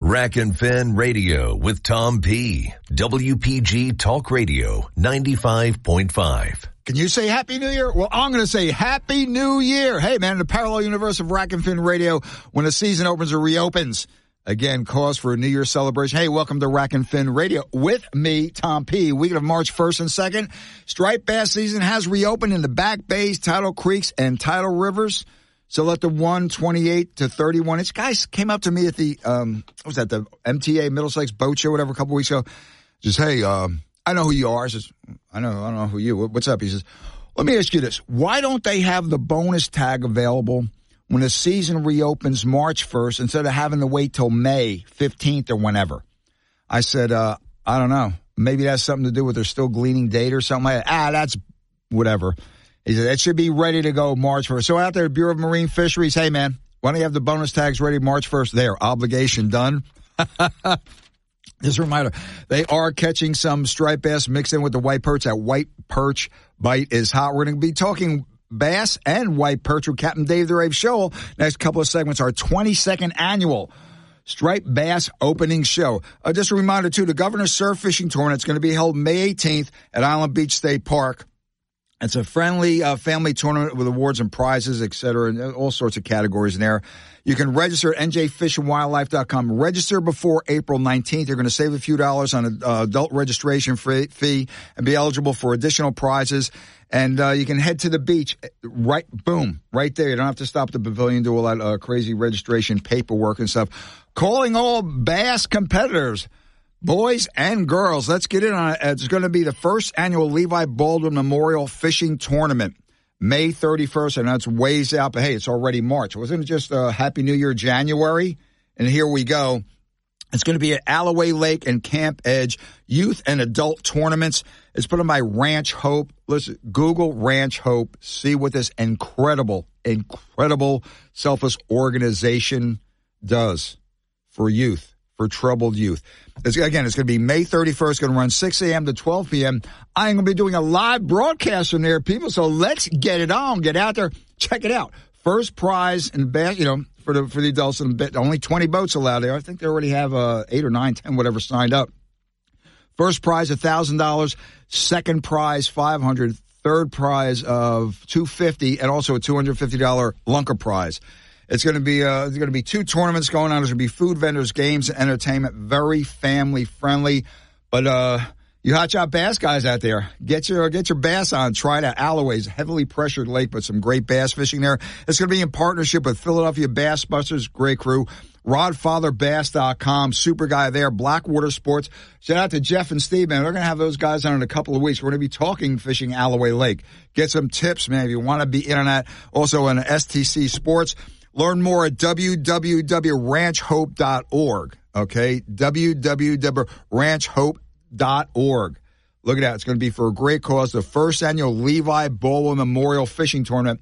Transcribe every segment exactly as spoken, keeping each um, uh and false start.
Rack and Fin Radio with Tom P. W P G Talk Radio ninety-five point five. Can you say Happy New Year? Well, I'm going to say Happy New Year. Hey, man, in the parallel universe of Rack and Fin Radio, when the season opens or reopens, again, cause for a New Year celebration. Hey, welcome to Rack and Fin Radio with me, Tom P. Week of March first and second, striped bass season has reopened in the Back Bays, Tidal Creeks, and Tidal Rivers. So let the one twenty-eight to thirty-one inch guys came up to me at the, um, what was that, the M T A Middlesex Boat Show, whatever, a couple weeks ago. Just, hey, um, I know who you are. I says, I know, I don't know who you, what's up? He says, let me ask you this. Why don't they have the bonus tag available when the season reopens March first instead of having to wait till May fifteenth or whenever? I said, uh, I don't know. Maybe that's something to do with they're still gleaning data or something like that. Ah, that's whatever. He said, it should be ready to go March first. So out there at Bureau of Marine Fisheries, hey, man, why don't you have the bonus tags ready March first? There, obligation done. Just a reminder, they are catching some striped bass mixed in with the white perch. That white perch bite is hot. We're going to be talking bass and white perch with Captain Dave the Rave Show. Next couple of segments, our twenty-second annual Striped Bass Opening Show. Uh, just a reminder, too, the Governor's Surf Fishing Tournament is going to be held May eighteenth at Island Beach State Park. It's a friendly uh, family tournament with awards and prizes, et cetera, and all sorts of categories in there. You can register at N J fish and wildlife dot com. Register before April nineteenth. You're going to save a few dollars on an uh, adult registration fee and be eligible for additional prizes. And uh, you can head to the beach, right, boom, right there. You don't have to stop at the pavilion, do all that uh, crazy registration paperwork and stuff. Calling all bass competitors, boys and girls, let's get in on it. It's going to be the first annual Levi Baldwin Memorial Fishing Tournament, May thirty-first, and that's ways out, but hey, it's already March. Wasn't it just a Happy New Year January? And here we go. It's going to be at Alloway Lake and Camp Edge, youth and adult tournaments. It's put on by Ranch Hope. Listen, Google Ranch Hope. See what this incredible, incredible selfless organization does for youth, for troubled youth. It's, again, it's going to be May thirty-first, going to run six a.m. to twelve p.m. I'm going to be doing a live broadcast from there, people, so let's get it on. Get out there. Check it out. First prize in the bass, you know, for the for the adults, and only twenty boats allowed there. I think they already have uh, eight or nine, ten, whatever, signed up. First prize, one thousand dollars. Second prize, five hundred dollars. Third prize of two hundred fifty dollars, and also a two hundred fifty dollars lunker prize. It's going to be uh, there's going to be two tournaments going on. There's going to be food vendors, games, and entertainment. Very family friendly. But uh, you hotshot bass guys out there, get your get your bass on. Try it out. Alloway's heavily pressured lake, but some great bass fishing there. It's going to be in partnership with Philadelphia Bass Busters, great crew. rod father bass dot com, super guy there. Blackwater Sports. Shout out to Jeff and Steve, man. They're going to have those guys on in a couple of weeks. We're going to be talking fishing Alloway Lake. Get some tips, man, if you want to be in on that. Also on S T C Sports. Learn more at w w w dot ranch hope dot org, okay? w w w dot ranch hope dot org. Look at that. It's going to be for a great cause, the first annual Levi Baldwin Memorial Fishing Tournament.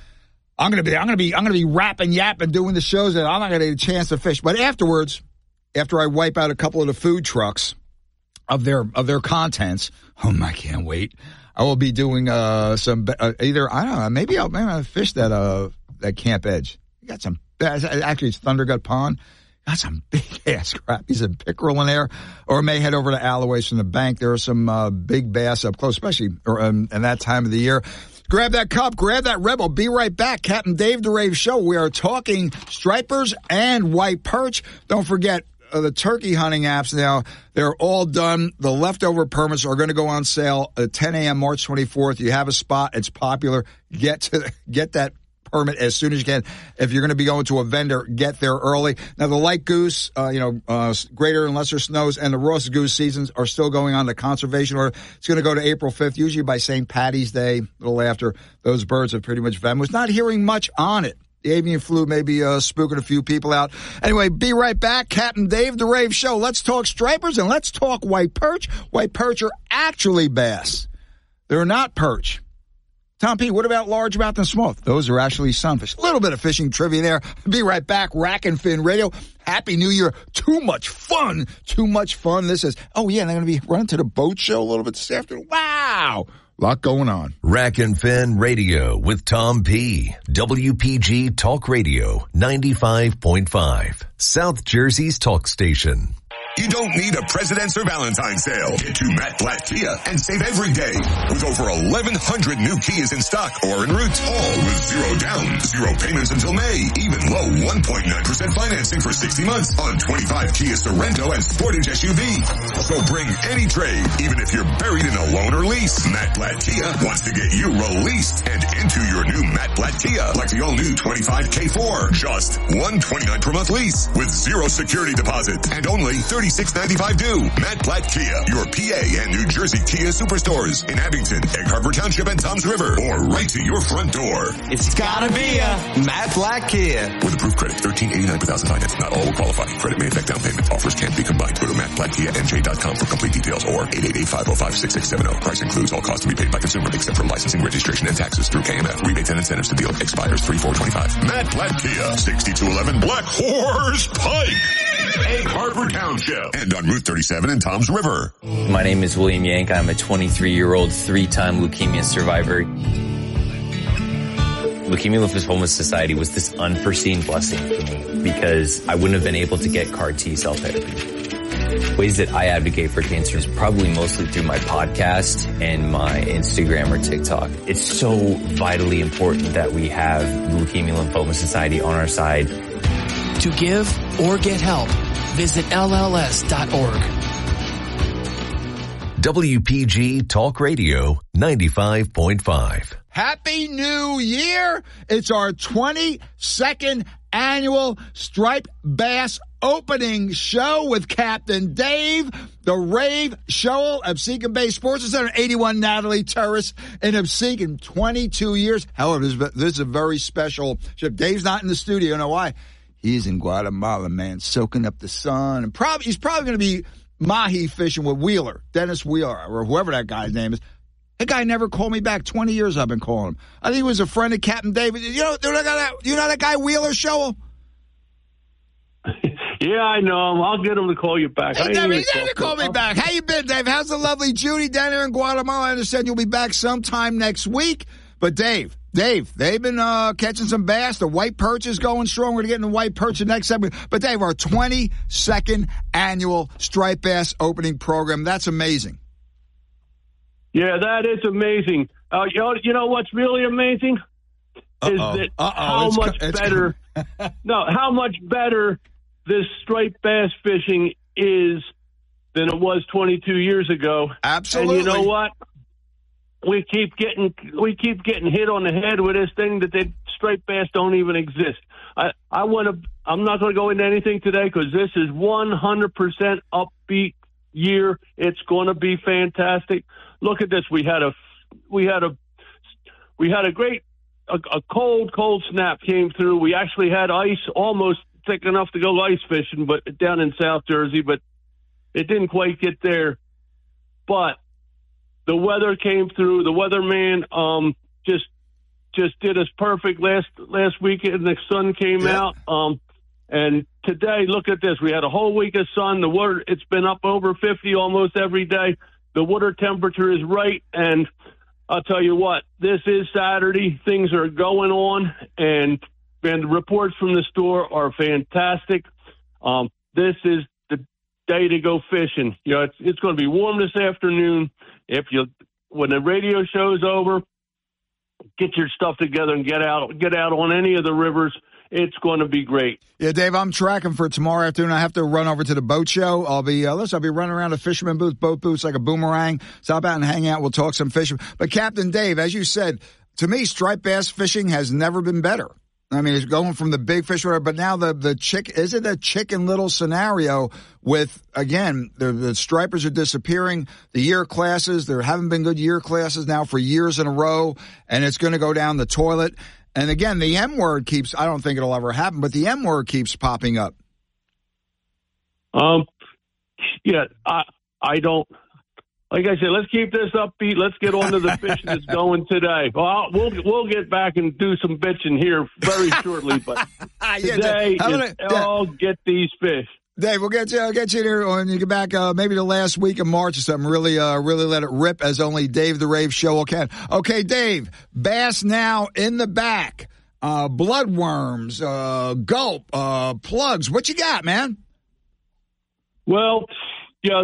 I'm going to be, I'm going to be, I'm going to be rapping, yapping, doing the shows that I'm not going to get a chance to fish. But afterwards, after I wipe out a couple of the food trucks of their, of their contents, oh my, I can't wait. I will be doing, uh, some, uh, either, I don't know, maybe I'll, maybe I'll fish that, uh, that Camp Edge. You got some, actually it's Thundergut Pond. Got some big-ass crappies and pickerel in there. Or may head over to Alloways from the bank. There are some uh, big bass up close, especially or, um, in that time of the year. Grab that cup. Grab that Rebel. Be right back. Captain Dave the Rave Show. We are talking stripers and white perch. Don't forget uh, the turkey hunting apps now. They're all done. The leftover permits are going to go on sale at ten a.m. March twenty-fourth. You have a spot. It's popular. Get to get that permit as soon as you can. If you're going to be going to a vendor, get there early. Now, the light goose, uh, you know, uh, greater and lesser snows, and the Ross goose seasons are still going on. The conservation order, it's going to go to April fifth, usually by Saint Patty's Day, a little after. Those birds are pretty much venomous. Not hearing much on it. The avian flu may be uh, spooking a few people out. Anyway, be right back. Captain Dave the Rave Show. Let's talk stripers and let's talk white perch. White perch are actually bass. They're not perch. Tom P., what about largemouth and smallmouth? Those are actually sunfish. A little bit of fishing trivia there. Be right back. Rack and Fin Radio. Happy New Year. Too much fun. Too much fun. This is, oh, yeah, and they're going to be running to the boat show a little bit this afternoon. Wow. A lot going on. Rack and Fin Radio with Tom P. W P G Talk Radio ninety-five point five. South Jersey's talk station. You don't need a President's or Valentine's sale. Get to Matt Blatt Kia and save every day. With over eleven hundred new Kias in stock or en route, all with zero down, zero payments until May. Even low one point nine percent financing for sixty months on twenty-five Kia Sorento and Sportage S U V. So bring any trade, even if you're buried in a loan or lease. Matt Blatt Kia wants to get you released and into your new Matt Blatt Kia, like the all-new twenty-five K four. Just one hundred twenty-nine dollars per month lease with zero security deposit and only thirty-six ninety-five due. Matt Blatt Kia, your P A and New Jersey Kia superstores in Abington, Egg Harbor Township, and Toms River, or right to your front door. It's gotta be a Matt Blatt Kia. With approved credit, thirteen eighty-nine per thousand finance. Not all will qualify. Credit may affect down payment. Offers can't be combined. Go to matt blatt kia n j dot com for complete details or eight eight eight, five oh five, six six seven oh. Price includes all costs to be paid by consumer except for licensing, registration, and taxes through K M F. Rebates and incentives to deal expires three four twenty-five. Matt Blatt Kia, sixty-two eleven Black Horse Pike, Egg Harbor Township, and on Route thirty-seven in Toms River. My name is William Yank. I'm a twenty-three-year-old three-time leukemia survivor. Leukemia Lymphoma Society was this unforeseen blessing for me because I wouldn't have been able to get C A R T cell therapy. Ways that I advocate for cancer is probably mostly through my podcast and my Instagram or TikTok. It's so vitally important that we have the Leukemia Lymphoma Society on our side. To give or get help, visit L L S dot org. W P G Talk Radio ninety-five point five. Happy New Year! It's our twenty-second annual Striped Bass opening show with Captain Dave, the Rave Shoal of Absecon Bay Sports Center, eighty-one Natalie Terrace in Absecon, twenty-two years. However, this, this is a very special trip. Dave's not in the studio. You know why? He's in Guatemala, man, soaking up the sun. And probably he's probably going to be mahi fishing with Wheeler, Dennis Wheeler, or whoever that guy's name is. That guy never called me back. twenty years I've been calling him. I think he was a friend of Captain David. You know, you know that, you know that guy Wheeler Shoal? Yeah, I know him. I'll get him to call you back. He never, he never called me back. How you been, Dave? How's the lovely Judy down there in Guatemala? I understand you'll be back sometime next week. But Dave, Dave, they've been uh, catching some bass. The white perch is going strong. We're going to get in the white perch the next segment. But Dave, our twenty-second annual Striped Bass opening program, that's amazing. Yeah, that is amazing. Uh, you know, you know what's really amazing Uh-oh. is that Uh-oh. how It's much co- better. no, how much better this striped bass fishing is than it was twenty-two years ago. Absolutely. And you know what? We keep getting we keep getting hit on the head with this thing that they striped bass don't even exist. I I want to. I'm not going to go into anything today because this is one hundred percent upbeat year. It's going to be fantastic. Look at this. We had a we had a we had a great a, a cold cold snap came through. We actually had ice almost thick enough to go ice fishing, but down in South Jersey, but it didn't quite get there. But the weather came through. The weatherman um, just just did us perfect last last weekend. The sun came yeah. out, um, and today, look at this. We had a whole week of sun. The water, it's been up over fifty almost every day. The water temperature is right, and I'll tell you what, this is Saturday. Things are going on, and, and the reports from the store are fantastic. Um, this is the day to go fishing. You know, it's, it's going to be warm this afternoon. If you, when the radio show's over, get your stuff together and get out, get out on any of the rivers. It's going to be great. Yeah, Dave, I'm tracking for tomorrow afternoon. I have to run over to the boat show. I'll be, uh, listen, I'll be running around a fisherman booth, boat booths like a boomerang. Stop out and hang out. We'll talk some fishing. But Captain Dave, as you said, to me, striped bass fishing has never been better. I mean, it's going from the big fish, whatever, but now the, the chick, is it a chicken little scenario with, again, the, the stripers are disappearing, the year classes, there haven't been good year classes now for years in a row, and it's going to go down the toilet. And again, the M word keeps, I don't think it'll ever happen, but the M word keeps popping up. Um, yeah, I, I don't, like I said, let's keep this upbeat. Let's get on to the fishing that's going today. Well, we'll we'll get back and do some bitching here very shortly, but yeah, today gonna, is all get these fish. Dave, we'll get you. I'll get you here when you get back. Uh, maybe the last week of March or something. Really, uh, really let it rip as only Dave the Rave Show can. Okay, Dave. Bass now in the back. Uh, bloodworms, uh, gulp, uh, plugs. What you got, man? Well, yeah,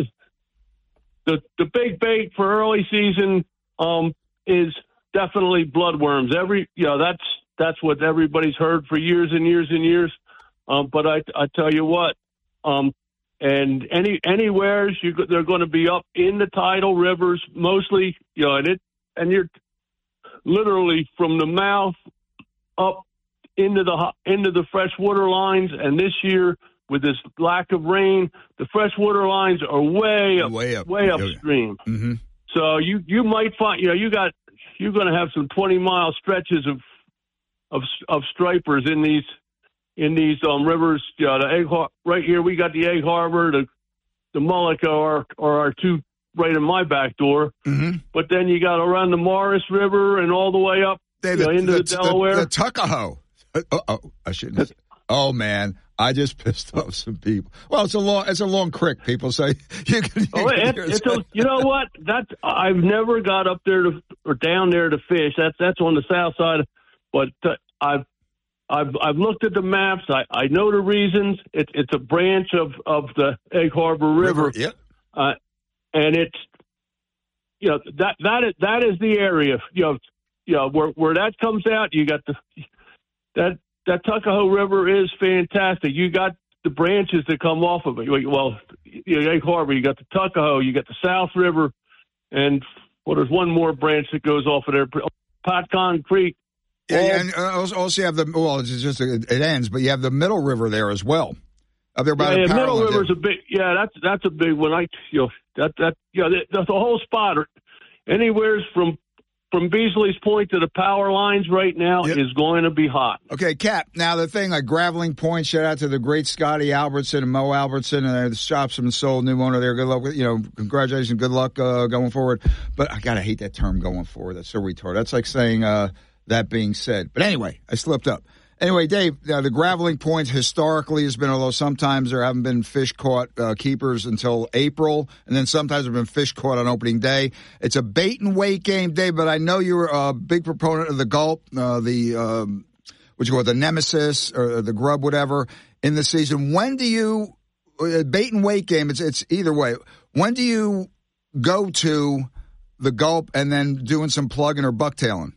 the the big bait for early season um, is definitely bloodworms. Every, you know, that's that's what everybody's heard for years and years and years. Um, but I I tell you what. Um, and any anywheres you they're going to be up in the tidal rivers mostly, you know, and it and you're literally from the mouth up into the into the freshwater lines. And this year, with this lack of rain, the freshwater lines are way up, way up, way upstream. Mm-hmm. So you you might find, you know, you got you're going to have some twenty mile stretches of of of stripers in these. In these um, rivers, you know, the Egg Har- right here, we got the Egg Harbor, the the Mullica are, are our two right in my back door. Mm-hmm. But then you got around the Morris River and all the way up Hey, you the, know, into the, the Delaware. The, the Tuckahoe. Uh-oh, I shouldn't have. Oh, man, I just pissed off some people. Well, it's a long, it's a long creek, people say. You can, you oh, can it, hear it's a, you know what? That's I've never got up there to or down there to fish. That's that's on the south side. But uh, I've I've I've looked at the maps. I, I know the reasons. It's it's a branch of, of the Egg Harbor River. River yep. Uh, and it's you know that that is that is the area. You know, you know where where that comes out. You got the that that Tuckahoe River is fantastic. You got the branches that come off of it. Well, you know, Egg Harbor. You got the Tuckahoe. You got the South River, and well, there's one more branch that goes off of there. Patcon Creek. Yeah, yeah, and also you have the, well, it's just, it ends, but you have the Middle River there as well. Up there by yeah, the yeah, Middle River's a big, yeah, that's that's a big one. I, you know, that, that, you know, the, the whole spot, anywhere's from, from Beasley's Point to the power lines right now yep. is going to be hot. Okay, Cap, now the thing, like Graveling Point, shout out to the great Scotty Albertson and Mo Albertson, and the Shopsman sold new owner there. Good luck with, you know, congratulations, good luck uh, going forward. But I gotta hate that term going forward. That's so retarded. That's like saying, uh, that being said. But anyway, I slipped up. Anyway, Dave, uh, the Graveling Point historically has been, although sometimes there haven't been fish caught uh, keepers until April, and then sometimes there have been fish caught on opening day. It's a bait and weight game, Dave, but I know you're a big proponent of the gulp, uh, the, um, what you call it, the nemesis or the grub, whatever, in the season. When do you, uh, bait and weight game, it's, it's either way. When do you go to the gulp and then doing some plugging or bucktailing?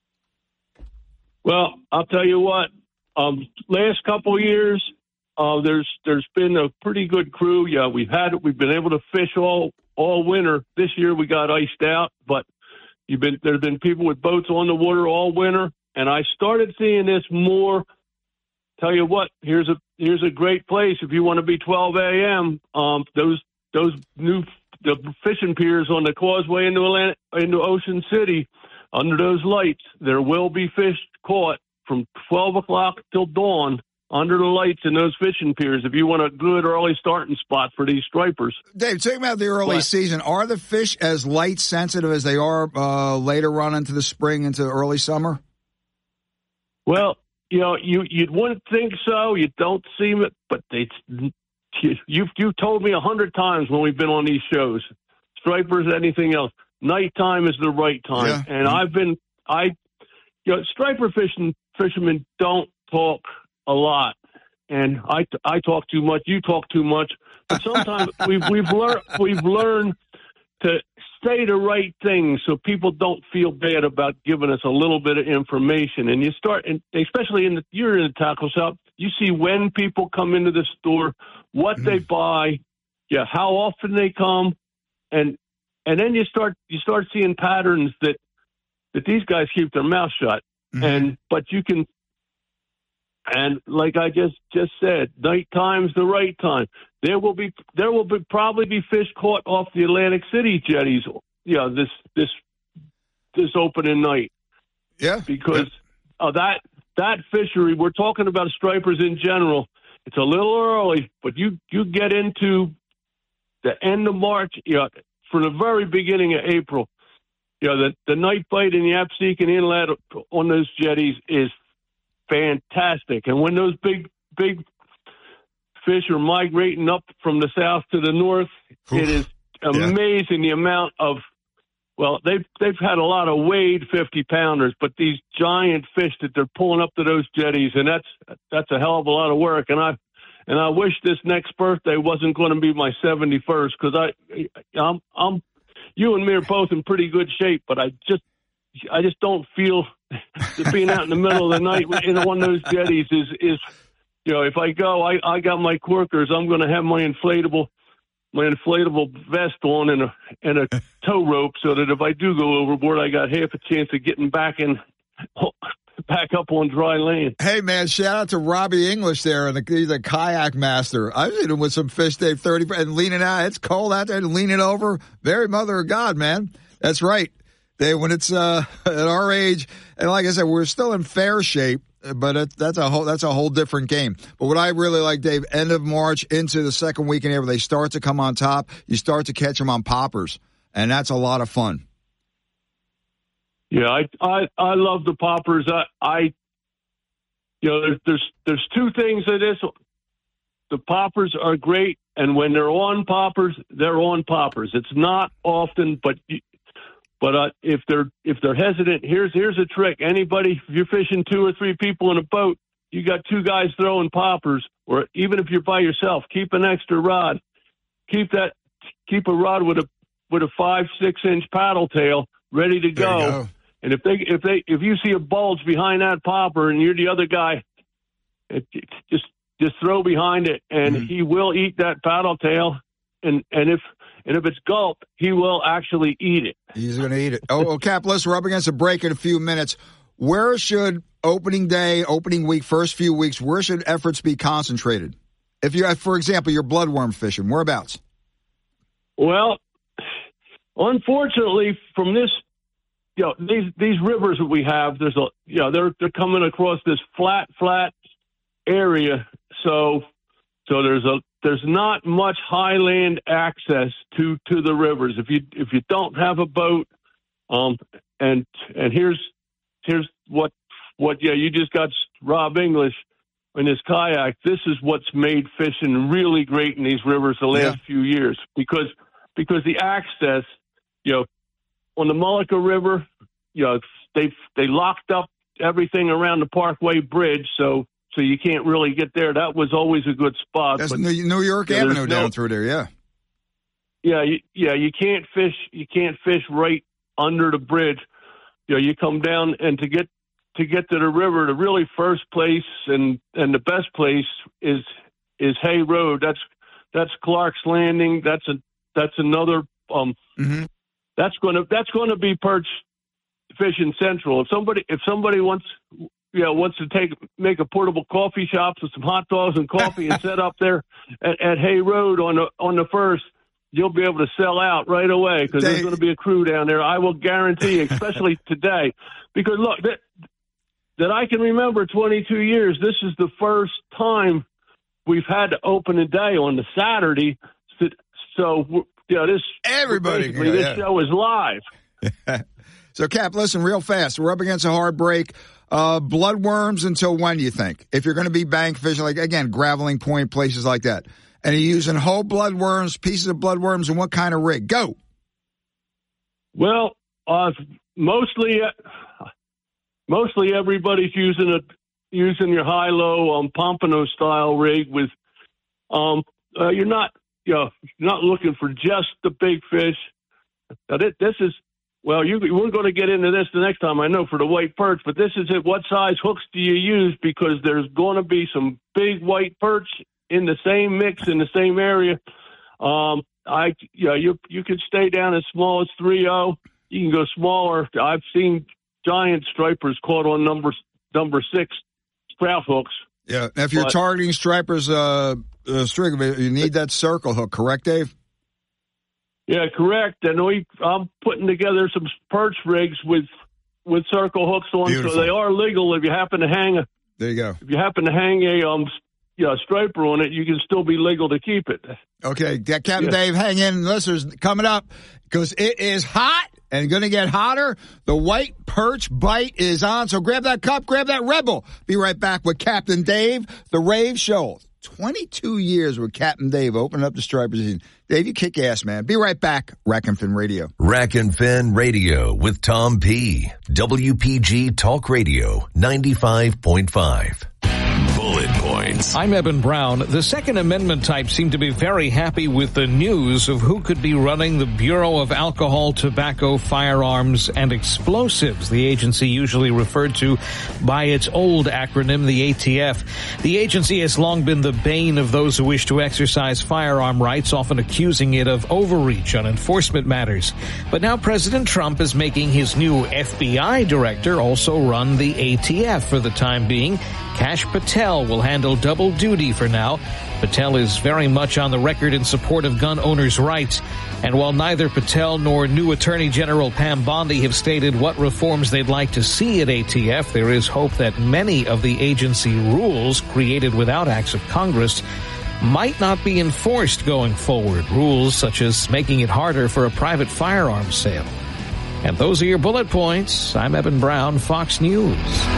Well, I'll tell you what. Um, last couple of years, uh, there's there's been a pretty good crew. Yeah, we've had we've been able to fish all all winter. This year we got iced out, but you've been there's been people with boats on the water all winter, and I started seeing this more. Tell you what, here's a here's a great place if you want to be twelve a.m. Um, those those new the fishing piers on the causeway into Atlantic, into Ocean City. Under those lights, there will be fish caught from twelve o'clock till dawn under the lights in those fishing piers if you want a good early starting spot for these stripers. Dave, talking about the early what? season, are the fish as light sensitive as they are uh, later on into the spring, into early summer? Well, you know, you, you wouldn't think so. You don't see it, but they, you've, you've told me a hundred times when we've been on these shows, stripers, anything else. Nighttime is the right time, yeah. and I've been I, you know, striper fishing fishermen don't talk a lot, and I I talk too much. You talk too much, but sometimes we've we've learned we've learned to say the right things so people don't feel bad about giving us a little bit of information. And you start, and especially in the you're in the tackle shop, you see when people come into the store, what mm. they buy, yeah, how often they come, and. And then you start you start seeing patterns that that these guys keep their mouth shut. Mm-hmm. And but you can and like I just, just said, nighttime's the right time. There will be there will be probably be fish caught off the Atlantic City jetties, you know, this this this opening night. Yeah. Because yeah. of that that fishery, we're talking about stripers in general. It's a little early, but you you get into the end of March, you know, from the very beginning of April, you know, the, the night bite in the Absecon Inlet on those jetties is fantastic. And when those big, big fish are migrating up from the south to the north. Oof. It is amazing yeah. the amount of, well, they've, they've had a lot of weighed fifty pounders, but these giant fish that they're pulling up to those jetties, and that's, that's a hell of a lot of work. And I, and I wish this next birthday wasn't going to be my seventy-first, because I, I'm, I'm, you and me are both in pretty good shape, but I just, I just don't feel that being out in the middle of the night in one of those jetties is, is, you know, if I go, I, I got my corkers. I'm going to have my inflatable, my inflatable vest on and a, and a tow rope, so that if I do go overboard, I got half a chance of getting back in, back up on dry land. Hey, man, shout out to Robbie English there, and the, he's a kayak master. I've seen him with some fish, Dave, thirty, and leaning out. It's cold out there and leaning over. Very mother of God, man. That's right. They, when it's uh, at our age, and like I said, we're still in fair shape, but it, that's a whole that's a whole different game. But what I really like, Dave, end of March into the second week in April, they start to come on top. You start to catch them on poppers, and that's a lot of fun. Yeah, I I, I love the poppers. I, I you know, there's, there's there's two things to this. The poppers are great, and when they're on poppers, they're on poppers. It's not often, but. But uh, if they're if they're hesitant, here's here's a trick. Anybody, if you're fishing two or three people in a boat, you got two guys throwing poppers, or even if you're by yourself, keep an extra rod. Keep that keep a rod with a with a five six inch paddle tail ready to go. go. And if they if they if you see a bulge behind that popper and you're the other guy, it, it, just just throw behind it, and mm-hmm. he will eat that paddle tail. And and if And if it's gulp, he will actually eat it. He's going to eat it. Oh, well, Cap, listen, we're up against a break in a few minutes. Where should opening day, opening week, first few weeks, where should efforts be concentrated? If you have, for example, you're bloodworm fishing, whereabouts? Well, unfortunately, from this, you know, these these rivers that we have, there's a, you know, they're they're coming across this flat, flat area. So, so there's a There's not much highland access to, to the rivers. If you if you don't have a boat, um, and and here's here's what what yeah you just got Rob English in his kayak. This is what's made fishing really great in these rivers the last yeah. few years, because because the access, you know, on the Mullica River, you know, they they locked up everything around the Parkway Bridge, so. So you can't really get there. That was always a good spot. That's but, New York yeah, Avenue down no, through there, yeah. Yeah, you, yeah. You can't fish. You can't fish right under the bridge. You know, you come down, and to get to get to the river, the really first place and, and the best place is is Hay Road. That's that's Clark's Landing. That's a that's another. Um, mm-hmm. That's gonna that's gonna be perch fishing central. If somebody if somebody wants. You know, wants to take make a portable coffee shop with some hot dogs and coffee and set up there at, at Hay Road on the on the first, you'll be able to sell out right away, because there's going to be a crew down there. I will guarantee, especially today, because look, that that I can remember twenty-two years. This is the first time we've had to open a day on the Saturday. So, so you know, this everybody yeah, this yeah. show is live. So, Cap, listen real fast. We're up against a hard break. Uh, bloodworms until when, do you think? If you're going to be bank fishing, like, again, Graveling Point, places like that. And you're using whole bloodworms, pieces of bloodworms, and what kind of rig? Go. Well, uh, mostly uh, mostly everybody's using a using your high-low um, Pompano-style rig with, um, uh, you're not, you know, you're not looking for just the big fish. Now, this, this is, Well, you, we're going to get into this the next time, I know, for the white perch, but this is it. What size hooks do you use? Because there's going to be some big white perch in the same mix in the same area. Um, I, yeah, you you can stay down as small as three oh. You can go smaller. I've seen giant stripers caught on number number six sprout hooks. Yeah, now if you're but, targeting stripers, uh, uh, string, you need that circle hook, correct, Dave? Yeah, correct. And we, I'm putting together some perch rigs with with circle hooks on, Beautiful. So they are legal. If you happen to hang a, there you go. If you happen to hang a um, yeah, striper on it, you can still be legal to keep it. Okay, Captain yeah. Dave, hang in, listeners, coming up, because it is hot and going to get hotter. The white perch bite is on, so grab that cup, grab that Red Bull. Be right back with Captain Dave, the Rave Show. twenty-two years with Captain Dave opening up the striper season. Dave, you kick ass, man. Be right back. Rack and Fin Radio. Rack and Fin Radio with Tom P. W P G Talk Radio ninety-five point five. Bullet points. I'm Eben Brown. The Second Amendment types seem to be very happy with the news of who could be running the Bureau of Alcohol, Tobacco, Firearms, and Explosives, the agency usually referred to by its old acronym, the A T F. The agency has long been the bane of those who wish to exercise firearm rights, often accusing it of overreach on enforcement matters. But now President Trump is making his new F B I director also run the A T F for the time being. Kash Patel will handle double duty for now. Patel is very much on the record in support of gun owners' rights. And while neither Patel nor new Attorney General Pam Bondi have stated what reforms they'd like to see at A T F, there is hope that many of the agency rules created without acts of Congress might not be enforced going forward. Rules such as making it harder for a private firearms sale. And those are your bullet points. I'm Eben Brown, Fox News.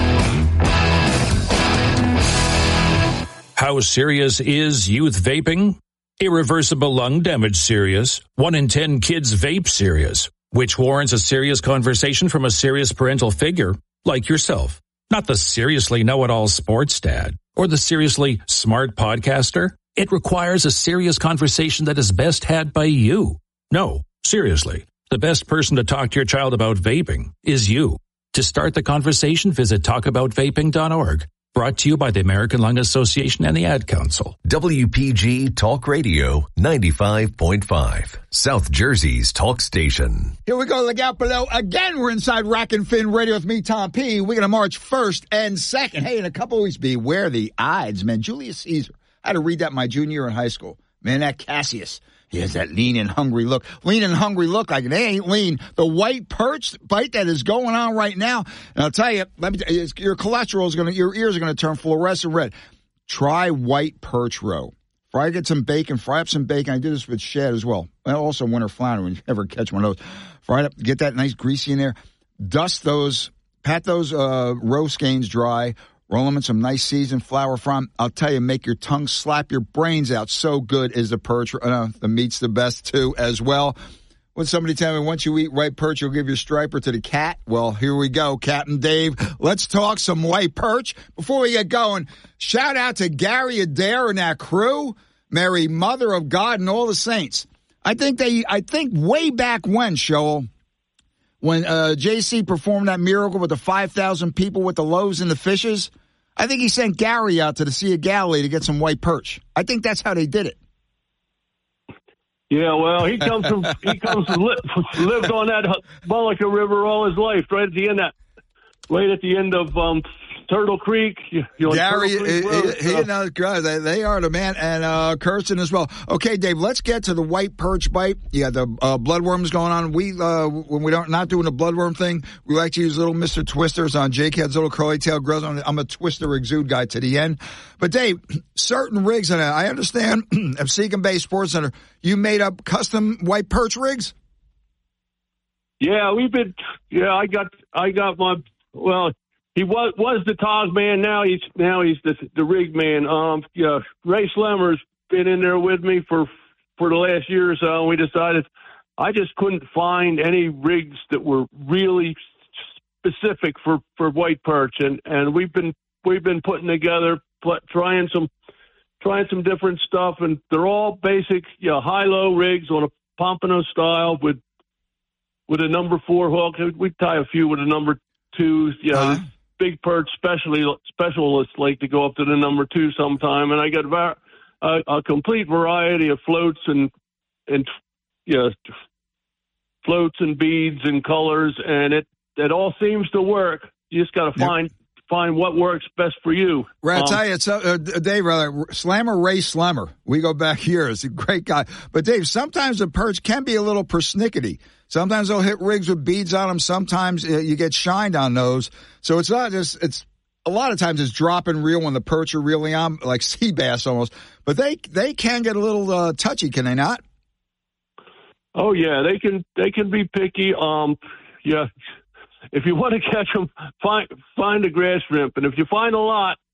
How serious is youth vaping? Irreversible lung damage serious. One in ten kids vape serious, which warrants a serious conversation from a serious parental figure like yourself. Not the seriously know-it-all sports dad or the seriously smart podcaster. It requires a serious conversation that is best had by you. No, seriously, the best person to talk to your child about vaping is you. To start the conversation, visit talk about vaping dot org. Brought to you by the American Lung Association and the Ad Council. W P G Talk Radio ninety-five point five. South Jersey's talk station. Here we go, look out below. Again, we're inside Rack and Fin Radio with me, Tom P. We're going to March first and second. Hey, in a couple of weeks, beware the odds, man. Julius Caesar. I had to read that my junior year in high school. Man, that Cassius. He has that lean and hungry look. Lean and hungry look like they ain't lean. The white perch bite that is going on right now. And I'll tell you, let me tell you, your cholesterol is going to, your ears are going to turn fluorescent red. Try white perch roe. Fry, get some bacon, fry up some bacon. I do this with shad as well. And also winter flounder when you ever catch one of those. Fry it up, get that nice greasy in there. Dust those, pat those uh, roe skeins dry. Roll them in some nice seasoned flour from. I'll tell you, make your tongue slap your brains out. So good is the perch. Uh, the meat's the best, too, as well. When somebody tell me, once you eat white perch, you'll give your striper to the cat. Well, here we go, Captain Dave. Let's talk some white perch. Before we get going, shout out to Gary Adair and that crew. Mary, Mother of God, and all the saints. I think they, I think way back when, Shoal, when uh, J C performed that miracle with the five thousand people with the loaves and the fishes, I think he sent Gary out to the Sea of Galilee to get some white perch. I think that's how they did it. Yeah, well, he comes from he comes from li- lived on that Mullica River all his life, right at the end that, right at the end of um, Turtle Creek. You, you know, Gary, Turtle Creek Road, he, he, knows, they, they are the man, and uh, Kirsten as well. Okay, Dave, let's get to the white perch bite. Yeah, the uh, bloodworms going on. We uh, when we don't not doing the bloodworm thing, we like to use little Mister Twisters on Jake Head's little curly tail grills. I'm a Twister Exude guy to the end. But Dave, certain rigs, and I understand at Seacon Bay Sports Center, you made up custom white perch rigs. Yeah, we've been. Yeah, I got I got my well. He was was the Tog man. Now he's now he's the the rig man. Um, yeah, Ray Slemmer's been in there with me for for the last year or so, and we decided I just couldn't find any rigs that were really specific for, for white perch, and, and we've been we've been putting together pl- trying some trying some different stuff, and they're all basic, you know, high low rigs on a pompano style with with a number four hook. We tie a few with a number two, you know. Uh-huh. Big perch specialty specialists like to go up to the number two sometime, and I got var- a, a complete variety of floats and and yeah, you know, floats and beads and colors, and it it all seems to work. You just got to find yep. find what works best for you. Right, um, I tell you, it's, uh, Dave, uh, Slammer Ray Slammer. We go back years. A great guy, but Dave, sometimes the perch can be a little persnickety. Sometimes they'll hit rigs with beads on them. Sometimes uh, you get shined on those. So it's not just, it's a lot of times it's dropping reel when the perch are really on, like sea bass almost. But they they can get a little uh, touchy, can they not? Oh, yeah, they can they can be picky. Um, yeah, if you want to catch them, find, find a grass shrimp. And if you find a lot,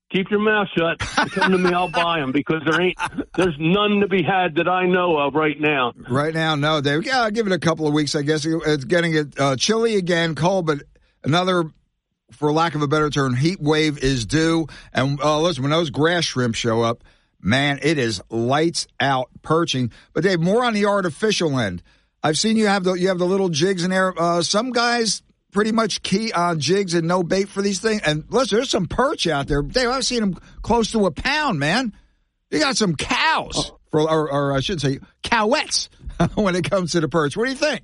keep your mouth shut. Come to me, I'll buy them because there ain't, there's none to be had that I know of right now. Right now, no, Dave. Yeah, I'll give it a couple of weeks, I guess. It's getting it uh, chilly again, cold, but another, for lack of a better term, heat wave is due. And uh, listen, when those grass shrimp show up, man, it is lights out perching. But Dave, more on the artificial end. I've seen you have the you have the little jigs in there. Uh, some guys pretty much key on jigs and no bait for these things. And listen, there's some perch out there. Dave, I've seen them close to a pound, man. You got some cows, for, or, or I should say cowettes, when it comes to the perch. What do you think?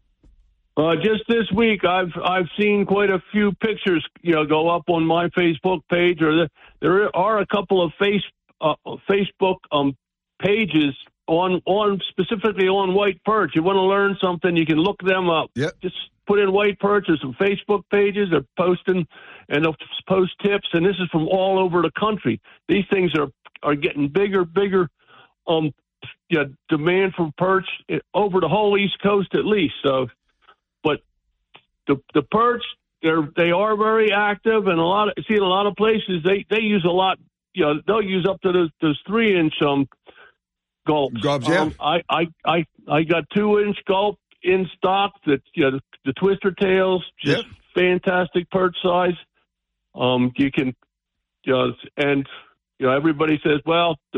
Uh, just this week, I've I've seen quite a few pictures, you know, go up on my Facebook page, or the, there are a couple of face uh, Facebook um, pages on on specifically on white perch. You want to learn something, you can look them up. Yep. Just put in white perch. There's some Facebook pages. They're posting and they'll post tips, and this is from all over the country. These things are are getting bigger, bigger. Um, yeah, demand for perch over the whole East Coast at least. So. But the the perch, they're they are very active, and a lot of see in a lot of places they, they use a lot. You know, they'll use up to those, those three inch um gulps. Gulps, yeah. Um, I, I I I got two inch gulp in stock. That you know the, the twister tails, just yep. fantastic perch size. Um, you can, you know, and you know everybody says, well, the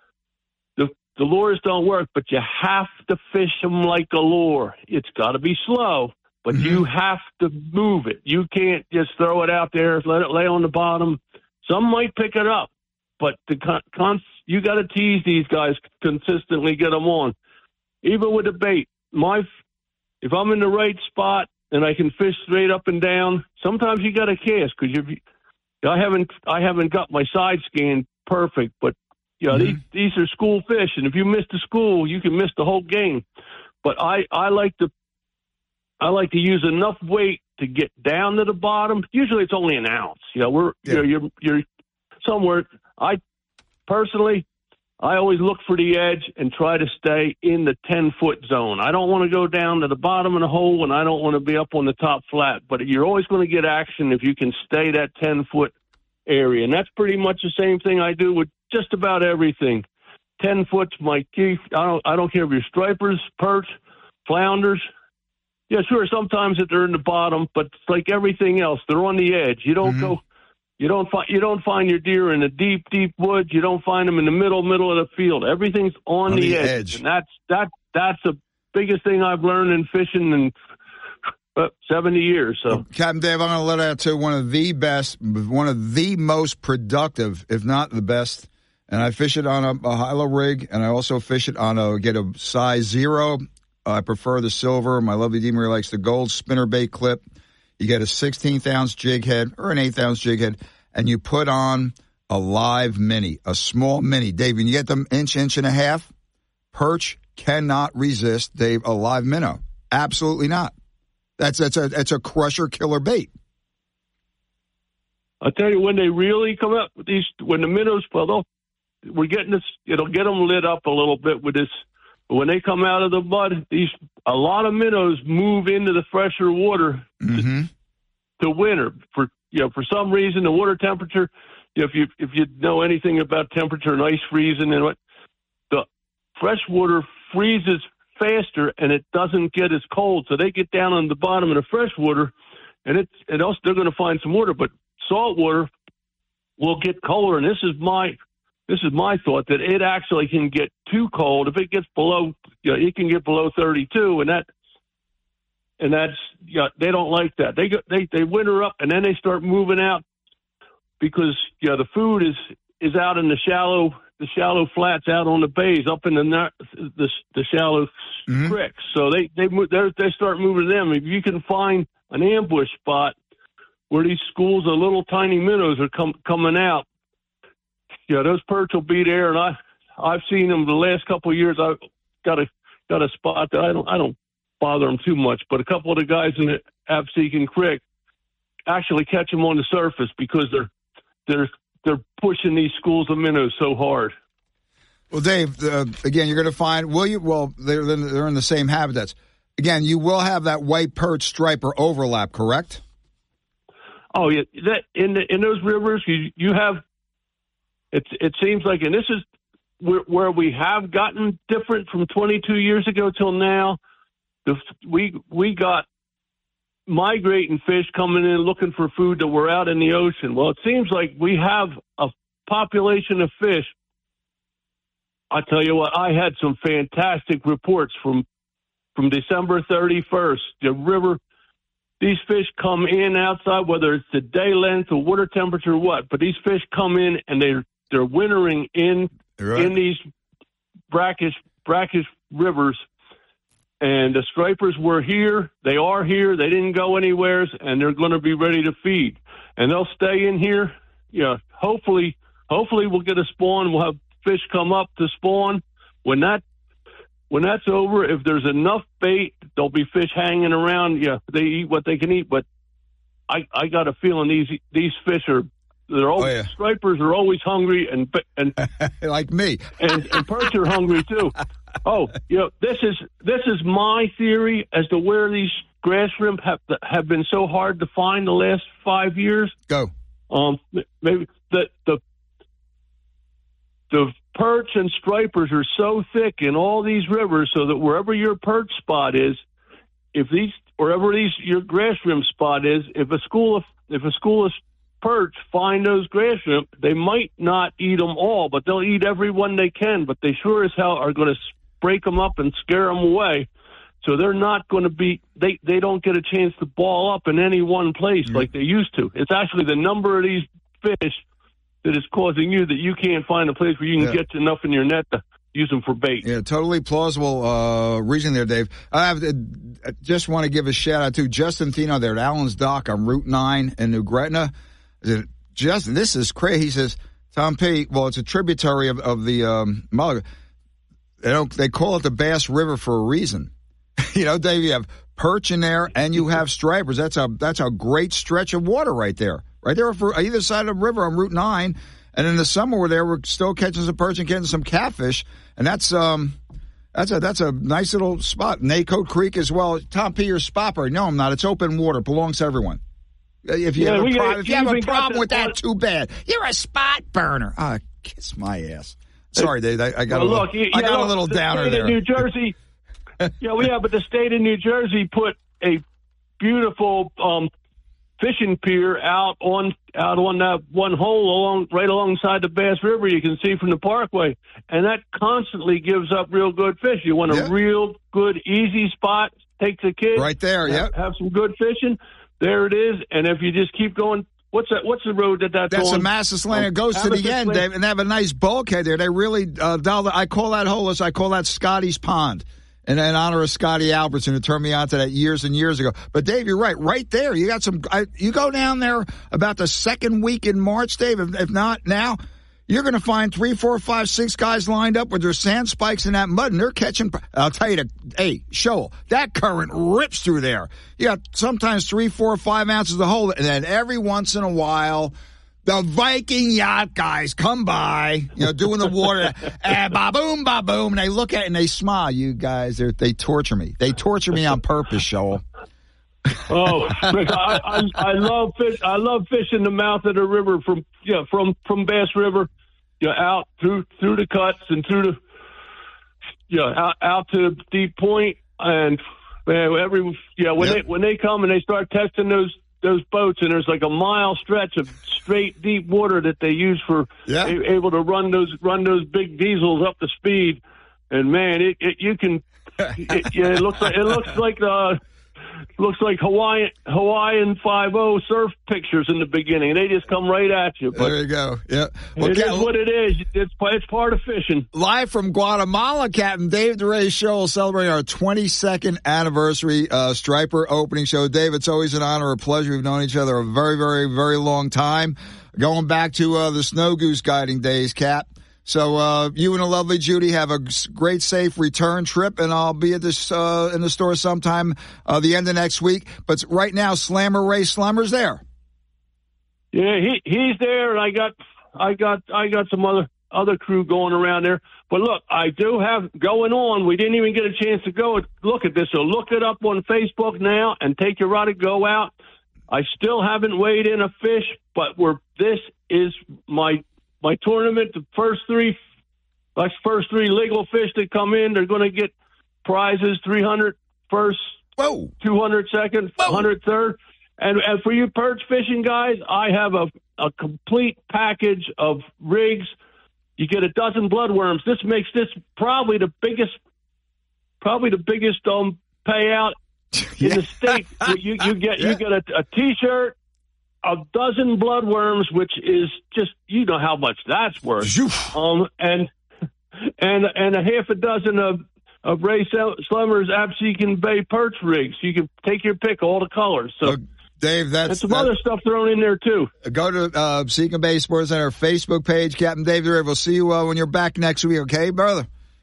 the The lures don't work, but you have to fish them like a lure. It's got to be slow, but mm-hmm. you have to move it. You can't just throw it out there, let it lay on the bottom. Some might pick it up, but the con- con- you got to tease these guys consistently, get them on. Even with the bait, my if I'm in the right spot and I can fish straight up and down, sometimes you got to cast because you. I haven't I haven't got my side scan perfect, but. Yeah, mm-hmm. these, these are school fish, and if you miss the school, you can miss the whole game. But I, I like to I like to use enough weight to get down to the bottom. Usually, it's only an ounce. You know, we're yeah. you know, you're you're somewhere. I personally, I always look for the edge and try to stay in the ten foot zone. I don't want to go down to the bottom of the hole, and I don't want to be up on the top flat. But you're always going to get action if you can stay that ten foot area, and that's pretty much the same thing I do with just about everything. Ten foot's my key. I don't. I don't care if you're stripers, perch, flounders. Yeah, sure. Sometimes if they're in the bottom, but it's like everything else, they're on the edge. You don't mm-hmm. go. You don't find. You don't find your deer in the deep, deep woods. You don't find them in the middle, middle of the field. Everything's on, on the, the edge. edge, and that's that. That's the biggest thing I've learned in fishing and. Uh, seventy years. So, well, Captain Dave, I'm going to let out to one of the best, one of the most productive, if not the best. And I fish it on a, a high-low rig, and I also fish it on a get a size zero. I prefer the silver. My lovely Demery likes the gold spinnerbait clip. You get a sixteenth ounce jig head or an eighth ounce jig head, and you put on a live mini, a small mini. Dave, when you get them inch, inch and a half, perch cannot resist, Dave, a live minnow. Absolutely not. That's that's a that's a crusher killer bait. I'll tell you when they really come up with these when the minnows well we're getting this it'll get them lit up a little bit with this. But when they come out of the mud, these a lot of minnows move into the fresher water mm-hmm. to, to winter for you know for some reason the water temperature. You know, if you if you know anything about temperature and ice freezing and what the fresh water freezes faster and it doesn't get as cold, so they get down on the bottom of the fresh water, and it's and also they're going to find some water, but salt water will get colder. And this is my this is my thought that it actually can get too cold if it gets below. You know, it can get below thirty-two, and that and that's you know, they don't like that. They go, they they winter up and then they start moving out because you know the food is is out in the shallow. The shallow flats out on the bays, up in the the, the shallow mm-hmm. creeks. So they they they start moving them. If you can find an ambush spot where these schools of little tiny minnows are com- coming out, yeah, those perch will be there. And I I've seen them the last couple of years. I've got a got a spot that I don't I don't bother them too much, but a couple of the guys in the Absecon Creek actually catch them on the surface because they're they're they're pushing these schools of minnows so hard. Well, Dave, uh, again, you're going to find, will you? Well, they're, they're in the same habitats. Again, you will have that white perch striper overlap, correct? Oh, yeah. That in the, in those rivers, you, you have It it seems like, and this is where, where we have gotten different from twenty-two years ago till now. The, we we got migrating fish coming in looking for food that were out in the ocean. Well, it seems like we have a population of fish. I tell you what, I had some fantastic reports from from December thirty-first. The river, these fish come in outside, whether it's the day length or water temperature or what, but these fish come in and they're, they're wintering in right. in these brackish, brackish rivers. And the stripers were here. They are here. They didn't go anywhere, and they're going to be ready to feed. And they'll stay in here. Yeah, hopefully, hopefully we'll get a spawn. We'll have fish come up to spawn. When that when that's over, if there's enough bait, there'll be fish hanging around. Yeah, they eat what they can eat. But I I got a feeling these these fish are they're always, oh, yeah. stripers are always hungry, and and like me, and, and perch are hungry too. Oh, you know, this is this is my theory as to where these grass shrimp have have been so hard to find the last five years. Go. Um, maybe the the the perch and stripers are so thick in all these rivers, so that wherever your perch spot is, if these wherever these your grass shrimp spot is, if a school of if a school of perch find those grass shrimp, they might not eat them all, but they'll eat every one they can. But they sure as hell are going to break them up and scare them away. So they're not going to be, they, they don't get a chance to ball up in any one place mm-hmm. like they used to. It's actually the number of these fish that is causing you that you can't find a place where you can yeah. get enough in your net to use them for bait. Yeah, totally plausible uh, reason there, Dave. I, have, I just want to give a shout out to Justin Thino there at Allen's Dock on Route nine in New Gretna. Justin, this is crazy. He says, Tom P., well, it's a tributary of, of the um, Malaga. They don't. They call it the Bass River for a reason. You know, Dave, you have perch in there and you have stripers. That's a that's a great stretch of water right there. Right there for either side of the river on Route nine. And in the summer we're there, we're still catching some perch and catching some catfish. And that's um that's a that's a nice little spot. Nacote Creek as well. Tom P., your spot bird. No, I'm not. It's open water. Belongs to everyone. If you yeah, have a, we, pro- if you have a problem with that, part. too bad. You're a spot burner. Ah, oh, kiss my ass. Sorry, Dave. I, I got well, a little, look, you, I got know, a little the downer state there. Of New Jersey, yeah, well, yeah, but the state of New Jersey put a beautiful um, fishing pier out on out on that one hole along right alongside the Bass River. You can see from the Parkway, and that constantly gives up real good fish. You want a yeah. real good, easy spot. Take the kids right there. Yeah, have, have some good fishing. There it is. And if you just keep going. What's that? What's the road that that's, that's on? That's the Massa's Land. It goes to the end, Dave, and they have a nice bulkhead there. They really, uh, dial, I call that hole, I call that Scotty's Pond, in, in honor of Scotty Albertson, who turned me on to that years and years ago. But, Dave, you're right. Right there, you got some, I, you go down there about the second week in March, Dave, if, if not now, you're going to find three, four, five, six guys lined up with their sand spikes in that mud, and they're catching. I'll tell you, the, hey, Shoal, that current rips through there. You got sometimes three, four, five ounces of hold, and then every once in a while, the Viking yacht guys come by, you know, doing the water, and ba-boom, ba-boom, and they look at it and they smile. You guys, they torture me. They torture me on purpose, Shoal. Oh, Rick, I, I, I love fish. I love fishing the mouth of the river from yeah from from Bass River. Yeah, out through through the cuts and through the yeah out, out to Deep Point, and man, every yeah when yep. they when they come and they start testing those those boats, and there's like a mile stretch of straight deep water that they use for yeah. a, able to run those run those big diesels up to speed, and man, it, it you can it, yeah it looks like it looks like uh looks like Hawaiian Hawaiian five oh surf pictures in the beginning. They just come right at you. But there you go. Yeah, well, it Captain, is what it is. It's it's part of fishing. Live from Guatemala, Captain Dave DeRay Show, celebrating our twenty-second anniversary uh, Striper opening show. Dave, it's always an honor, a pleasure. We've known each other a very, very, very long time, going back to uh, the Snow Goose guiding days, Cap. So uh, you and the lovely Judy have a great, safe return trip, and I'll be at this uh, in the store sometime uh, the end of next week. But right now, Slammer Ray Slummer's there. Yeah, he he's there, and I got I got I got some other other crew going around there. But look, I do have going on. We didn't even get a chance to go look at this, so look it up on Facebook now and take your rod and go out. I still haven't weighed in a fish, but we're this is my my tournament, the first three, like first three legal fish that come in, they're going to get prizes: three hundred first, whoa, two hundred second, one hundred third. And, and for you perch fishing guys, I have a, a complete package of rigs. You get a dozen bloodworms. This makes this probably the biggest, probably the biggest um, payout in the state. You, you get yeah. you get a, a T-shirt, a dozen bloodworms, which is just, you know how much that's worth. um, and and and a half a dozen of of Ray Slemmer's Absecon Bay perch rigs. You can take your pick, all the colors. So. Uh, Dave, that's... And some that, other stuff thrown in there, too. Go to uh, Absecon Bay Sports Center Facebook page, Captain Dave the Rave. We'll see you uh, when you're back next week, okay, brother?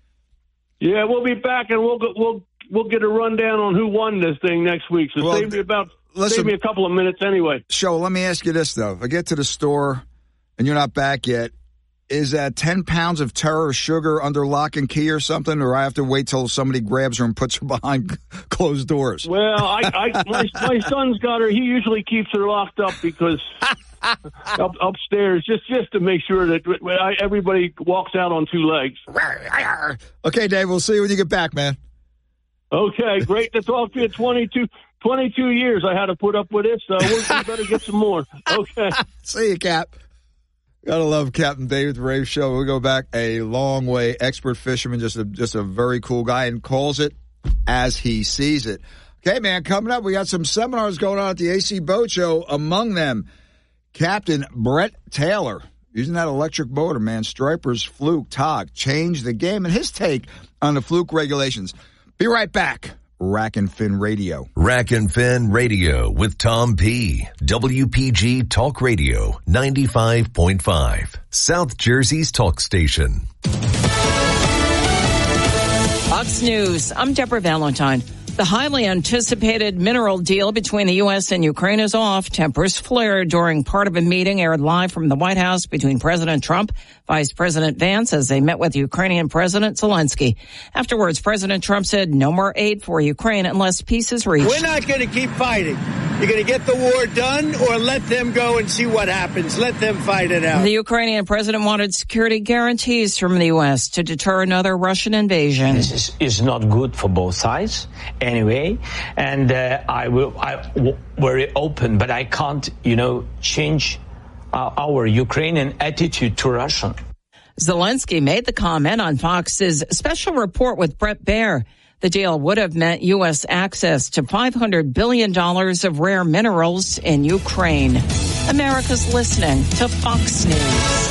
Yeah, we'll be back, and we'll we'll we'll get a rundown on who won this thing next week. So well, save me about listen, save me a couple of minutes anyway. Show, let me ask you this, though. If I get to the store and you're not back yet, is that ten pounds of Terra sugar under lock and key or something, or I have to wait till somebody grabs her and puts her behind closed doors? Well, I, I my, my son's got her. He usually keeps her locked up because up, upstairs, just just to make sure that I, everybody walks out on two legs. Okay, Dave, we'll see you when you get back, man. Okay, great to talk to you. twenty-two, twenty-two years I had to put up with it, so we better get some more. Okay. See you, Cap. Gotta love Captain David Rave Show. We go back a long way. Expert fisherman, just a just a very cool guy, and calls it as he sees it. Okay, man, coming up, we got some seminars going on at the A C Boat Show. Among them, Captain Brett Taylor, using that electric motor, man. Stripers, fluke, tog, change the game, and his take on the fluke regulations. Be right back. Rack and Fin Radio. Rack and Fin Radio with Tom P. W P G Talk Radio, ninety-five point five. South Jersey's talk station. Fox News. I'm Deborah Valentine. The highly anticipated mineral deal between the U S and Ukraine is off. Tempers flared during part of a meeting aired live from the White House between President Trump, Vice President Vance, as they met with Ukrainian President Zelensky. Afterwards, President Trump said no more aid for Ukraine unless peace is reached. We're not going to keep fighting. You're going to get the war done or let them go and see what happens. Let them fight it out. The Ukrainian president wanted security guarantees from the U S to deter another Russian invasion. This is, is not good for both sides anyway. And uh, I will, I w- very open, but I can't, you know, change uh, our Ukrainian attitude to Russia. Zelensky made the comment on Fox's special report with Brett Baer. The deal would have meant U S access to five hundred billion dollars of rare minerals in Ukraine. America's listening to Fox News.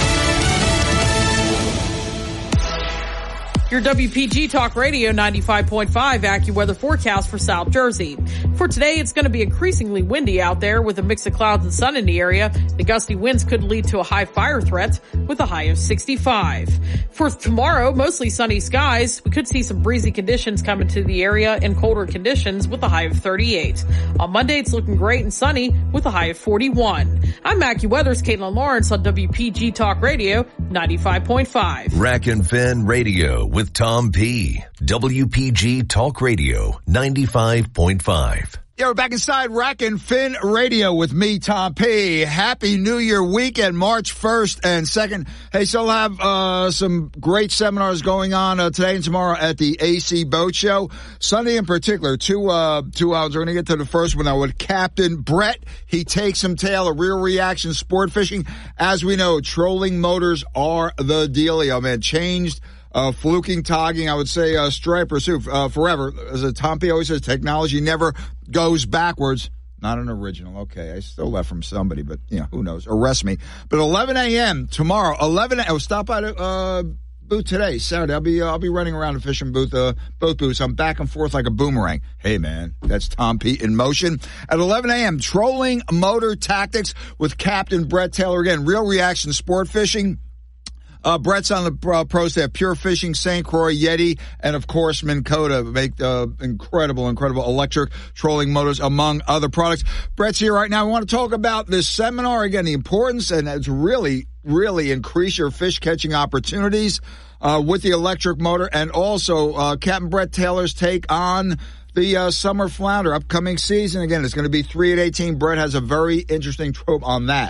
Your W P G Talk Radio ninety-five point five AccuWeather forecast for South Jersey. For today, it's going to be increasingly windy out there with a mix of clouds and sun in the area. The gusty winds could lead to a high fire threat with a high of sixty-five. For tomorrow, mostly sunny skies. We could see some breezy conditions coming to the area and colder conditions with a high of thirty-eight. On Monday, it's looking great and sunny with a high of forty-one. I'm AccuWeather's Caitlin Lawrence on W P G Talk Radio ninety-five point five. Rack and Fin Radio with Tom P. W P G Talk Radio, ninety-five point five. Yeah, we're back inside Rack and Fin Radio with me, Tom P. Happy New Year weekend, March first and second. Hey, so we'll have uh, some great seminars going on uh, today and tomorrow at the A C Boat Show. Sunday in particular, two uh, two hours. We're going to get to the first one now with Captain Brett. He takes some tail, a real reaction sport fishing. As we know, trolling motors are the dealio, man. Changed. Uh, fluking, togging, I would say, uh, striper, too, uh, forever. As a Tom P always says, technology never goes backwards. Not an original. Okay, I stole that from somebody, but, you know, who knows? Arrest me. But eleven a.m. tomorrow, eleven a.m. Oh, stop by the, uh, booth today, Saturday. I'll be, uh, I'll be running around the fishing booth, uh, both booths. I'm back and forth like a boomerang. Hey, man, that's Tom P in motion. At eleven a.m., trolling motor tactics with Captain Brett Taylor. Again, real reaction sport fishing. Uh, Brett's on the uh, pro staff, Pure Fishing, Saint Croix, Yeti, and of course, Minn Kota make uh, incredible, incredible electric trolling motors, among other products. Brett's here right now. We want to talk about this seminar, again, the importance, and it's really, really increase your fish catching opportunities uh, with the electric motor, and also uh, Captain Brett Taylor's take on the uh, summer flounder, upcoming season. Again, it's going to be three at eighteen. Brett has a very interesting trope on that.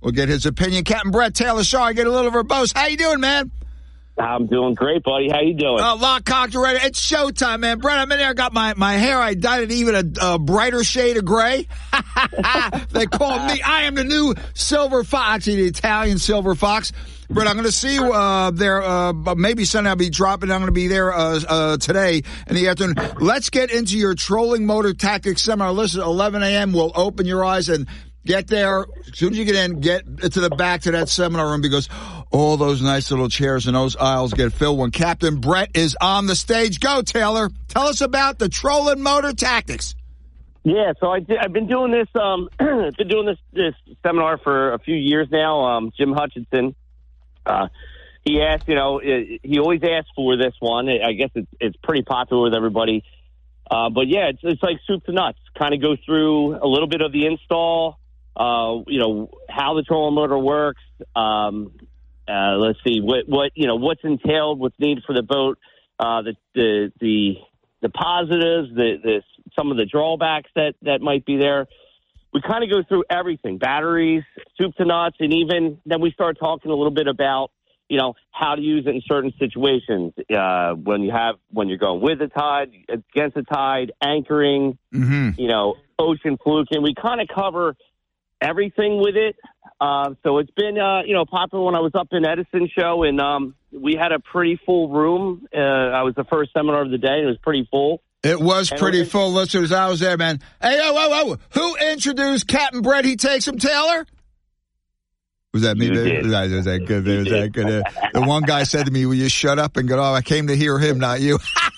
We'll get his opinion. Captain Brett Taylor Shaw, I get a little verbose. How you doing, man? I'm doing great, buddy. How you doing? Uh, lock, cocked, ready. It's showtime, man. Brett, I'm in there. I got my, my hair. I dyed it even a, a brighter shade of gray. They call me. I am the new Silver Fox, the Italian Silver Fox. Brett, I'm going to see you uh, there. Uh, maybe Sunday I'll be dropping. I'm going to be there uh, uh, today in the afternoon. Let's get into your trolling motor tactics seminar. Listen, eleven a.m. We'll open your eyes and get there. As soon as you get in, get to the back to that seminar room because all those nice little chairs and those aisles get filled when Captain Brett is on the stage. Go, Taylor. Tell us about the trolling motor tactics. Yeah, so I did, I've been doing this. Um, been doing this this seminar for a few years now. Um, Jim Hutchinson. Uh, he asked, you know, it, he always asks for this one. I guess it's it's pretty popular with everybody. Uh, but yeah, it's it's like soup to nuts. Kind of go through a little bit of the install. Uh, you know, how the trolling motor works. Um, uh, let's see what, what, you know, what's entailed, what's needed for the boat, uh, the, the, the, the positives, the, the, some of the drawbacks that, that might be there. We kind of go through everything, batteries, soup to nuts, and even then we start talking a little bit about, you know, how to use it in certain situations. Uh, when you have, when you're going with the tide, against the tide, anchoring, mm-hmm. you know, ocean fluking. We kind of cover everything with it. Uh, so it's been, uh, you know, popular when I was up in Edison show, and um, we had a pretty full room. Uh, I was the first seminar of the day, and it was pretty full. It was and pretty it was, full, listeners. I was there, man. Hey, oh, oh, oh, who introduced Captain Brett? He takes him, Taylor? Was that me, you baby? did. Was that, was that good? Was that good? The one guy said to me, will you shut up and go, oh, I came to hear him, not you.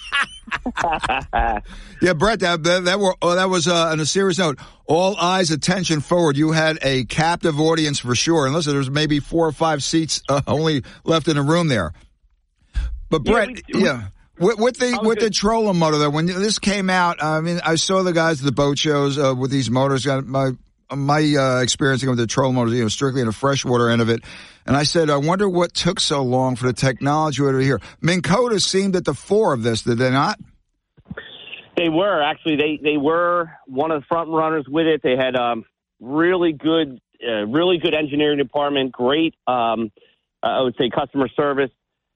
Yeah, Brett, that that, that, were, oh, that was uh, on a serious note. All eyes, attention forward. You had a captive audience for sure. And listen, there's maybe four or five seats uh, only left in the room there. But Brett, yeah. we, we, yeah. With, with the with good. the trolling motor, though, when this came out, I mean, I saw the guys at the boat shows uh, with these motors. Got my my uh, experience with the trolling motors, you know, strictly in the freshwater end of it. And I said, I wonder what took so long for the technology over here. Minn Kota seemed at the fore of this, did they not? They were actually. They they were one of the front runners with it. They had um, really good, uh, really good engineering department. Great, um, I would say, customer service.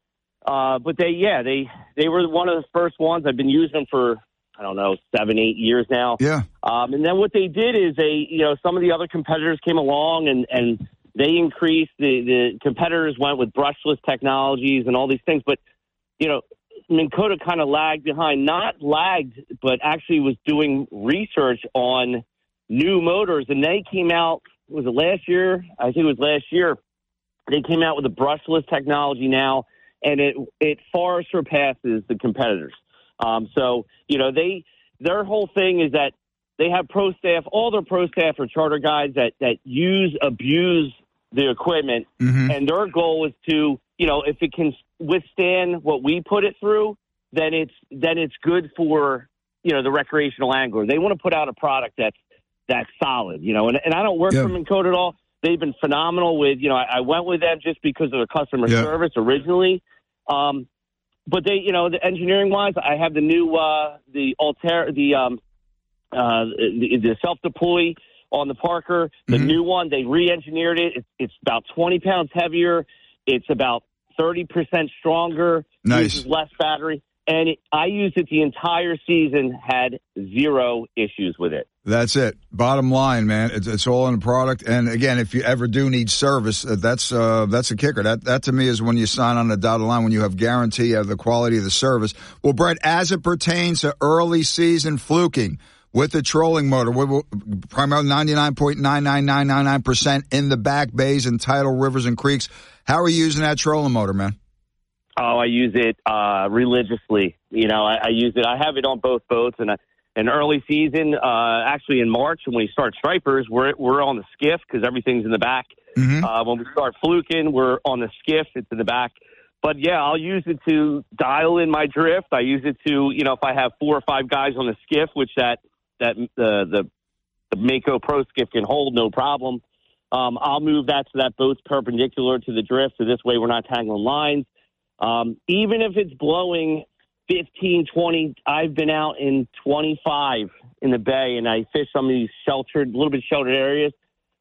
Uh, but they, yeah, they they were one of the first ones. I've been using them for I don't know seven, eight years now. Yeah. Um, and then what they did is they, you know, some of the other competitors came along and and they increased the the competitors went with brushless technologies and all these things. But you know, Minn Kota kind of lagged behind. Not lagged, but actually was doing research on new motors. And they came out. Was it last year? I think it was last year. They came out with a brushless technology now. And it it far surpasses the competitors. Um, so, you know, they their whole thing is that they have pro staff. All their pro staff are charter guys that, that use, abuse the equipment. Mm-hmm. And their goal is to, you know, if it can withstand what we put it through, then it's then it's good for, you know, the recreational angler. They want to put out a product that's, that's solid, you know. And, and I don't work yeah. for Minn Kota at all. They've been phenomenal with, you know, I, I went with them just because of the customer yeah. service originally. Um, but they, you know, the engineering wise, I have the new, uh, the Altair, the, um, uh, the, the self-deploy on the Parker, the mm-hmm. new one, they re-engineered it. It's, it's about twenty pounds heavier. It's about thirty percent stronger. Nice. Uses less battery. And it, I used it the entire season, had zero issues with it. That's it. Bottom line, man, it's, it's all in the product. And again, if you ever do need service, that's uh, that's a kicker. That that to me is when you sign on the dotted line, when you have guarantee of the quality of the service. Well, Brett, as it pertains to early season fluking with the trolling motor, we will, primarily ninety-nine point nine nine nine nine nine percent in the back bays and tidal rivers and creeks. How are you using that trolling motor, man? Oh, I use it uh, religiously. You know, I, I use it. I have it on both boats, and I, in early season, uh, actually in March, when we start stripers, we're we're on the skiff because everything's in the back. Mm-hmm. Uh, when we start fluking, we're on the skiff. It's in the back. But yeah, I'll use it to dial in my drift. I use it to, you know, if I have four or five guys on the skiff, which that that uh, the the Mako Pro skiff can hold, no problem. Um, I'll move that so that boat's perpendicular to the drift, so this way we're not tangling lines. Um, even if it's blowing fifteen, twenty, I've been out in twenty-five in the bay, and I fish some of these sheltered, a little bit sheltered areas.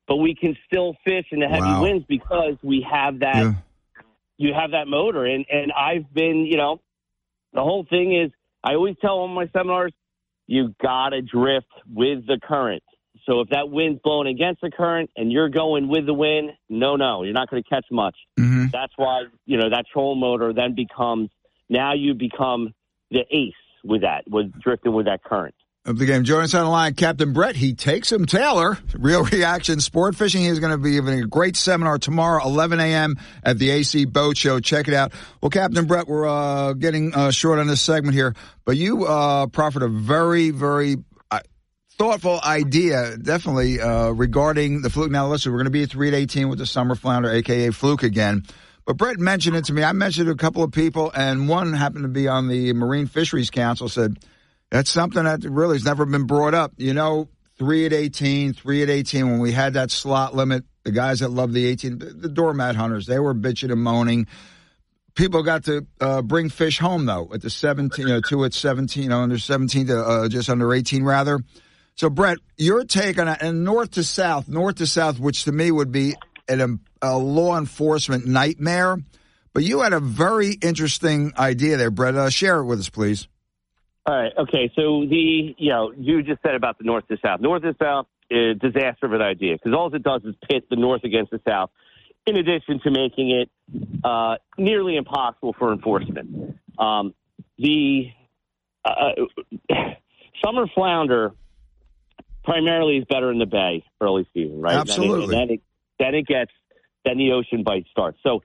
but we can still fish in the heavy Wow. winds because we have that. Yeah. You have that motor, and and I've been, you know, the whole thing is I always tell on my seminars, you gotta drift with the current. So if that wind's blowing against the current and you're going with the wind, no, no, you're not going to catch much. Mm-hmm. That's why, you know, that trolling motor then becomes, now you become the ace with that, with drifting with that current. Of the game. Joining us on the line, Captain Brett. He takes him Taylor. Real Reaction Sport Fishing. He's going to be giving a great seminar tomorrow, eleven a.m. at the A C Boat Show. Check it out. Well, Captain Brett, we're uh, getting uh, short on this segment here, but you uh, proffered a very, very uh, thoughtful idea, definitely, uh, regarding the fluke. Now, listen, we're going to be at three at eighteen with the summer flounder, a k a. fluke again. But Brett mentioned it to me. I mentioned it to a couple of people, and one happened to be on the Marine Fisheries Council, said, that's something that really has never been brought up. You know, three at eighteen, three at eighteen, when we had that slot limit, the guys that love the eighteen, the doormat hunters, they were bitching and moaning. People got to uh, bring fish home, though, at the seventeen, you know, two at seventeen, you know, under seventeen to uh, just under eighteen, rather. So, Brett, your take on it, and north to south, north to south, which to me would be an, a law enforcement nightmare. But you had a very interesting idea there, Brett. Uh, share it with us, please. All right. Okay. So the, you know, you just said about the north to south. North to south is a disaster of an idea because all it does is pit the north against the south, in addition to making it uh, nearly impossible for enforcement. Um, the uh, summer flounder primarily is better in the bay early season, right? Absolutely. And then it, then it gets, then the ocean bite starts. So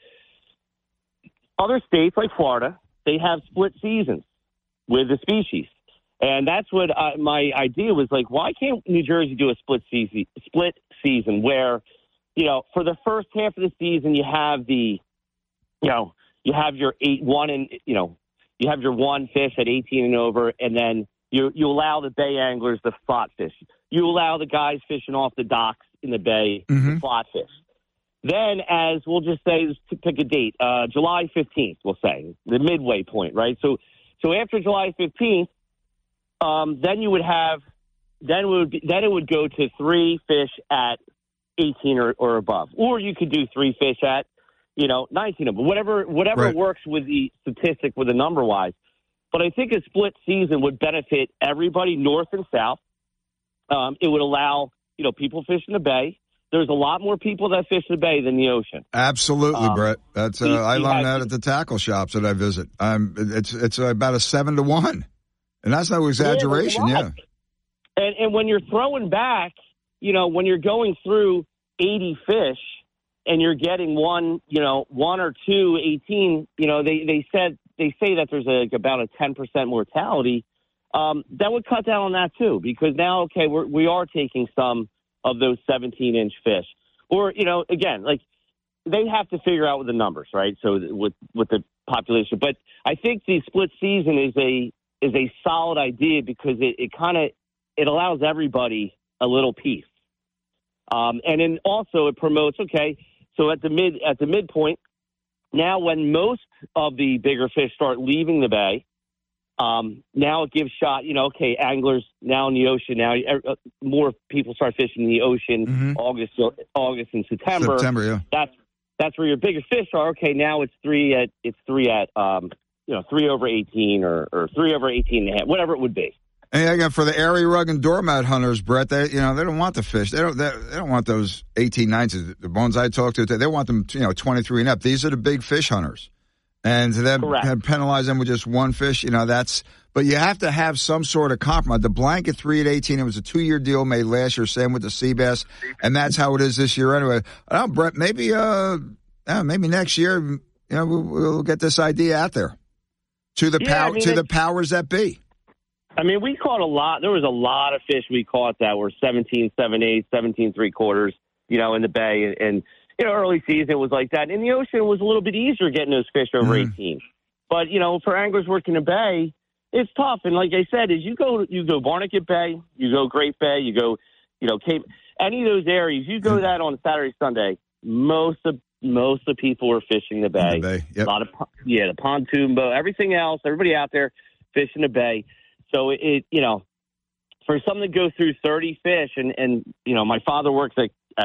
other states like Florida, they have split seasons with the species. And that's what I, my idea was like, why can't New Jersey do a split season, split season where, you know, for the first half of the season, you have the, you know, you have your eight, one and, you know, you have your one fish at eighteen and over, and then you, you allow the bay anglers to spot fish. You allow the guys fishing off the docks in the bay mm-hmm. to spot fish. Then, as we'll just say, to pick a date, uh, July fifteenth, we'll say, the midway point, right? So, So after July fifteenth, um, then you would have, then it would be, then it would go to three fish at eighteen or, or above, or you could do three fish at, you know, nineteen above, whatever whatever right. works with the statistic with the number wise. But I think a split season would benefit everybody, north and south. Um, it would allow, you know, people fish in the bay. There's a lot more people that fish the bay than the ocean. Absolutely, um, Brett. That's uh, he, I he learned has, that at the tackle shops that I visit. Um, it's it's about a seven to one, and that's no exaggeration. Yeah. yeah. And and when you're throwing back, you know, when you're going through eighty fish and you're getting one, you know, one or two eighteen, you know, they they said they say that there's a, about a ten percent mortality. Um, that would cut down on that too, because now okay, we're, we are taking some of those seventeen inch fish, or, you know, again, like they have to figure out with the numbers, right? So with, with the population, but I think the split season is a, is a solid idea because it, it kind of, it allows everybody a little piece. Um, and then also it promotes, okay, so at the mid, at the midpoint, now when most of the bigger fish start leaving the bay, Um, now it gives shot, you know, okay, anglers now in the ocean, now uh, more people start fishing in the ocean, mm-hmm. August, August and September. September, yeah. That's, that's where your bigger fish are. Okay, now it's three at, it's three at, um, you know, three over eighteen or, or three over eighteen and a half, whatever it would be. And again, for the airy rug and doormat hunters, Brett, they, you know, they don't want the fish. They don't, they, they don't want those eighteen, nineteen. The ones I talked to, they want them, you know, twenty-three and up. These are the big fish hunters. And to them, have penalize them with just one fish, you know, that's, but you have to have some sort of compromise. The blanket three at eighteen, it was a two year deal made last year, same with the sea bass, and that's how it is this year anyway. I don't know, Brett, maybe, uh, uh, maybe next year, you know, we'll, we'll get this idea out there to the yeah, power, I mean, to the powers that be. I mean, we caught a lot. There was a lot of fish we caught that were seventeen, seven eighths, seventeen, three quarters, you know, in the bay. And, and, you know, early season was like that. In the ocean, it was a little bit easier getting those fish over mm. eighteen. But, you know, for anglers working the bay, it's tough. And like I said, is you go, you go Barnegat Bay, you go Great Bay, you go, you know, Cape, any of those areas, you go that on Saturday, Sunday, most of, most of the people are fishing the bay. The bay. Yep. A lot of, yeah, the pontoon boat, everything else, everybody out there fishing the bay. So it, you know, for something to go through thirty fish, and, and you know, my father works at, at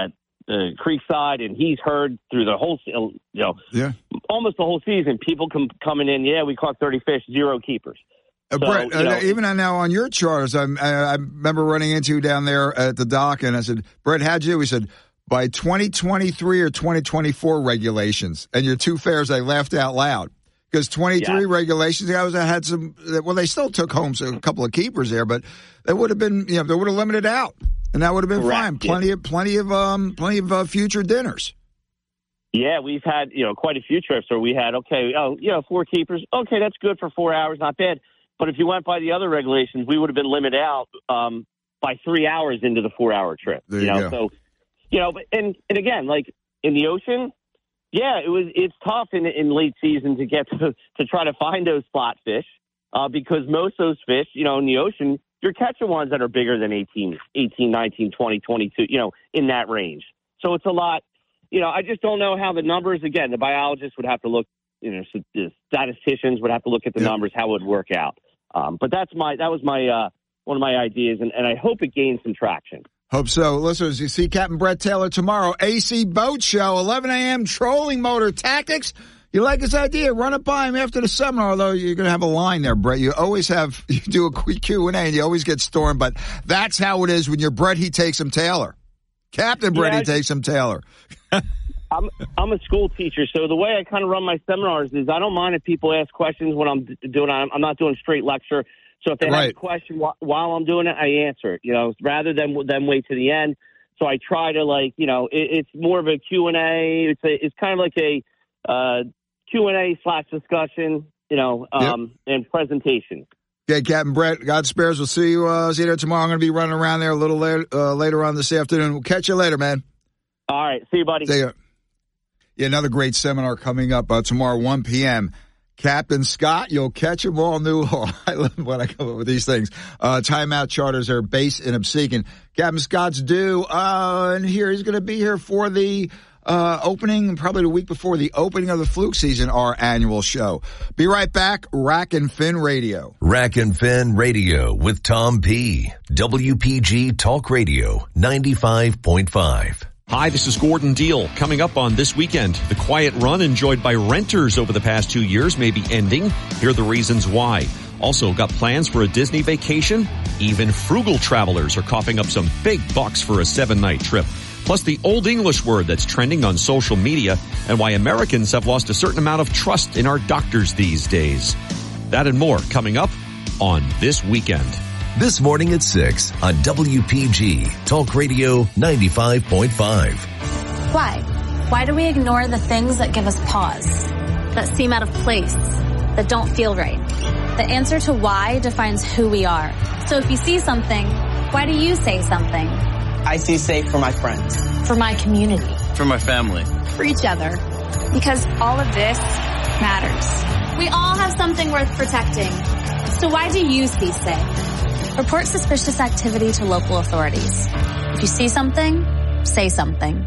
uh, Creekside, and he's heard through the whole, you know, yeah. almost the whole season, people come coming in, yeah, we caught thirty fish, zero keepers. Uh, so, Brett, you know, uh, even now on your charters, I, I remember running into you down there at the dock, and I said, Brett, how'd you do? He said, by twenty twenty-three or twenty twenty-four regulations, and your two fares, I laughed out loud. Because twenty-three yeah. regulations, guys had some, well, they still took home a couple of keepers there, but they would have been, you know, they would have limited out. And that would have been Correct. fine. Plenty yeah. of, plenty of, um, plenty of uh, future dinners. Yeah, we've had, you know, quite a few trips where we had, okay, oh, you know, four keepers. Okay, that's good for four hours, not bad. But if you went by the other regulations, we would have been limited out um, by three hours into the four-hour trip. There you you know, go. so, you know, but and and again, like in the ocean, yeah, it was it's tough in in late season to get to to try to find those spot fish uh, because most of those fish, you know, in the ocean, you're catching ones that are bigger than eighteen, eighteen, nineteen, twenty, twenty-two, you know, in that range. So it's a lot. You know, I just don't know how the numbers. Again, the biologists would have to look. You know, so the statisticians would have to look at the yeah. numbers, how it would work out. Um, but that's my that was my uh, one of my ideas, and, and I hope it gains some traction. Hope so. Listeners, you see Captain Brett Taylor tomorrow, A C Boat Show, eleven a.m. trolling motor tactics. You like his idea? Run it by him after the seminar, although you're going to have a line there, Brett. You always have, you do a quick Q and A, and you always get stormed, but that's how it is when you're Brett, he takes him Taylor. Captain Brett, yeah, he takes him Taylor. I'm I'm a school teacher, so the way I kind of run my seminars is I don't mind if people ask questions when I'm doing. I'm, I'm not doing straight lecture. So if they right. have a question wh- while I'm doing it, I answer it. You know, rather than them wait to the end. So I try to like, you know, it, it's more of a Q and A. It's a, it's kind of like a uh, Q and A slash discussion. You know, um, yep. and presentation. Okay, Captain Brett, God spares. We'll see you. Uh, see you there tomorrow. I'm going to be running around there a little later, uh, later on this afternoon. We'll catch you later, man. All right, see you, buddy. See you. Yeah, another great seminar coming up uh, tomorrow, one p.m. Captain Scott, you'll catch him all new. I love when I come up with these things. Uh, timeout charters are based in Absecon. Captain Scott's due, uh, and here he's going to be here for the uh, opening, probably the week before the opening of the fluke season, our annual show. Be right back. Rack and Fin Radio. Rack and Fin Radio with Tom P. W P G Talk Radio ninety-five point five. Hi, this is Gordon Deal. Coming up on this weekend, the quiet run enjoyed by renters over the past two years may be ending. Here are the reasons why. Also, got plans for a Disney vacation? Even frugal travelers are coughing up some big bucks for a seven-night trip. Plus, the Old English word that's trending on social media and why Americans have lost a certain amount of trust in our doctors these days. That and more coming up on This Weekend. This morning at six on W P G Talk Radio ninety-five point five. Why? Why do we ignore the things that give us pause, that seem out of place, that don't feel right? The answer to why defines who we are. So if you see something, why do you say something? I see safe for my friends. For my community. For my family. For each other. Because all of this matters. We all have something worth protecting. So why do you see safe? Report suspicious activity to local authorities. If you see something, say something.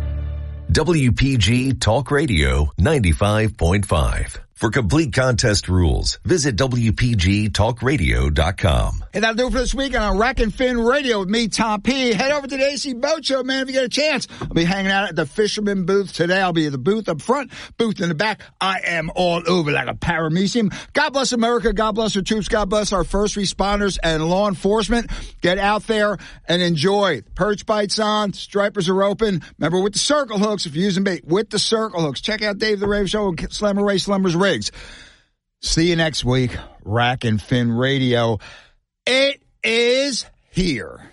W P G Talk Radio ninety-five point five. For complete contest rules, visit W P G talk radio dot com. And that'll do it for this week on Rack and Fin Radio with me, Tom P. Head over to the A C Boat Show, man, if you get a chance. I'll be hanging out at the Fisherman booth today. I'll be at the booth up front, booth in the back. I am all over like a paramecium. God bless America. God bless our troops. God bless our first responders and law enforcement. Get out there and enjoy. Perch bites on. Stripers are open. Remember, with the circle hooks, if you're using bait, with the circle hooks. Check out Dave the Rave Show and Slammer Ray Slammer's Rig. See you next week, Rack and Fin Radio. It is here.